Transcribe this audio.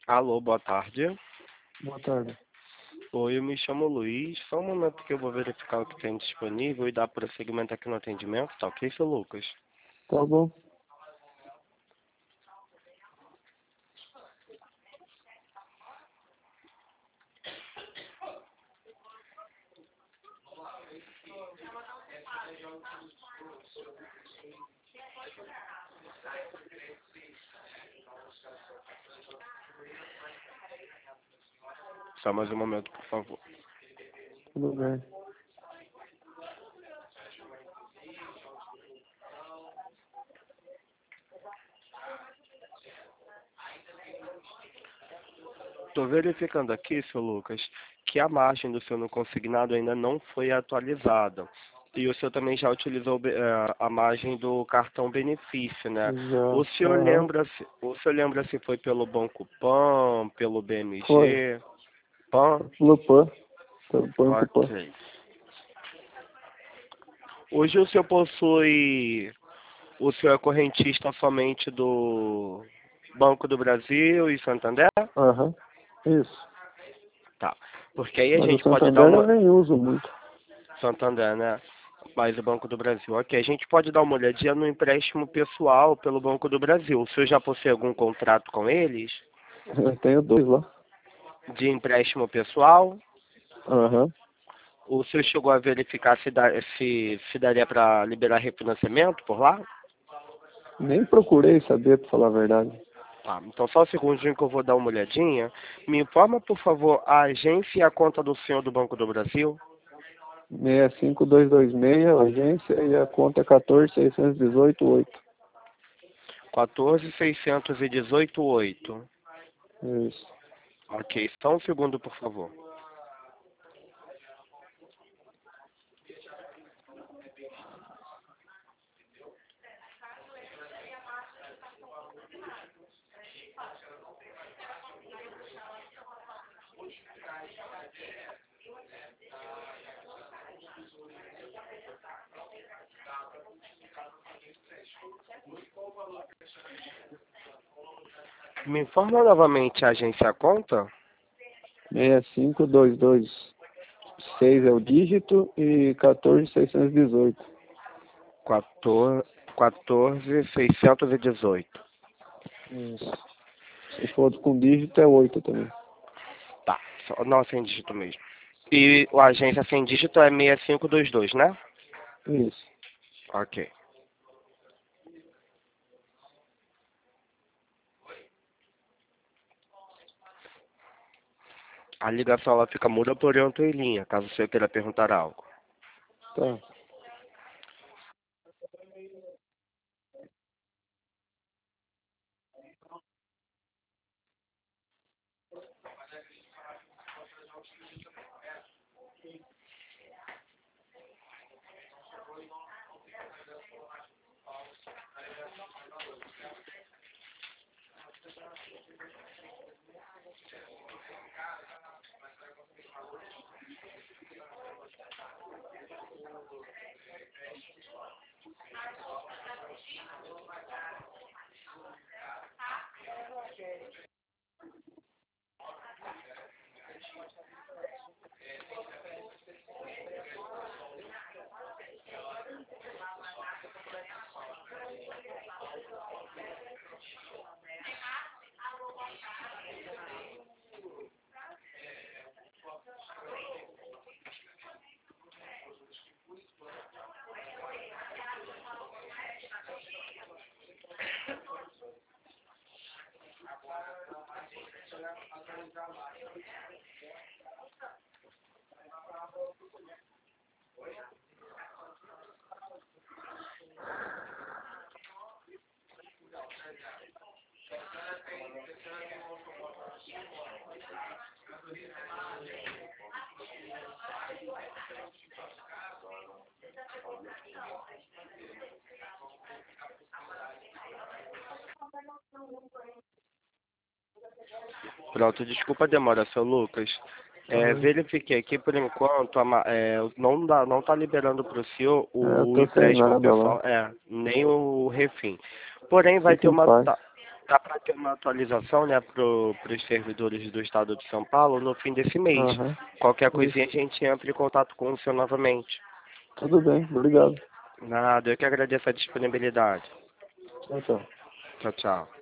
Alô, boa tarde. Boa tarde. Oi, eu me chamo Luiz. Só um momento que eu vou verificar o que tem disponível e dar prosseguimento aqui no atendimento, tá ok, seu Lucas? Tá bom. Só mais um momento, por favor. Tudo bem. Tô verificando aqui, seu Lucas, que a margem do seu no consignado ainda não foi atualizada. E o senhor também já utilizou a margem do cartão benefício, né? O Já. senhor Aham. lembra se foi pelo Banco Pan, pelo Foi. BMG? Pan? Pelo PAN. Pelo Banco PAN. Ok. Hoje o senhor possui. O senhor é correntista somente do Banco do Brasil e Santander? Aham. Isso. Tá. Porque aí a Mas o gente pode dar Santander eu uma. nem uso muito. Santander, né? Mais o Banco do Brasil. Ok, a gente pode dar uma olhadinha no empréstimo pessoal pelo Banco do Brasil. O senhor já possui algum contrato com eles? Eu tenho dois lá. De empréstimo pessoal? Aham. O senhor chegou a verificar se daria para liberar refinanciamento por lá? Nem procurei saber, pra falar a verdade. Tá, então só um segundinho que eu vou dar uma olhadinha. Me informa, por favor, a agência e a conta do senhor do Banco do Brasil. 65226, a agência, e a conta é 14618,8. 14.618.8. Isso. Ok, só um segundo, por favor. Me informa novamente a agência e a conta. 65226 é o dígito e 14618. 14.618. Isso. Se for com dígito é 8 também. Tá, não sem dígito mesmo. E a agência sem dígito é 6522, né? Isso. Ok. A ligação ela fica muda, porém eu tô em linha, caso você queira perguntar algo. Tá. Pronto, desculpa a demora, seu Lucas. Aham. Verifiquei aqui, por enquanto, não tá liberando para o senhor Eu o tô sem empréstimo nada pessoal, lá. nem o refim. Porém, vai ter Fique em uma, paz. Tá para ter uma atualização, né, para os servidores do estado de São Paulo no fim desse mês. Aham. Qualquer Isso. coisinha a gente entra em contato com o senhor novamente. Tudo bem, obrigado. Nada, eu que agradeço a disponibilidade. Tchau, tchau. Tchau, tchau.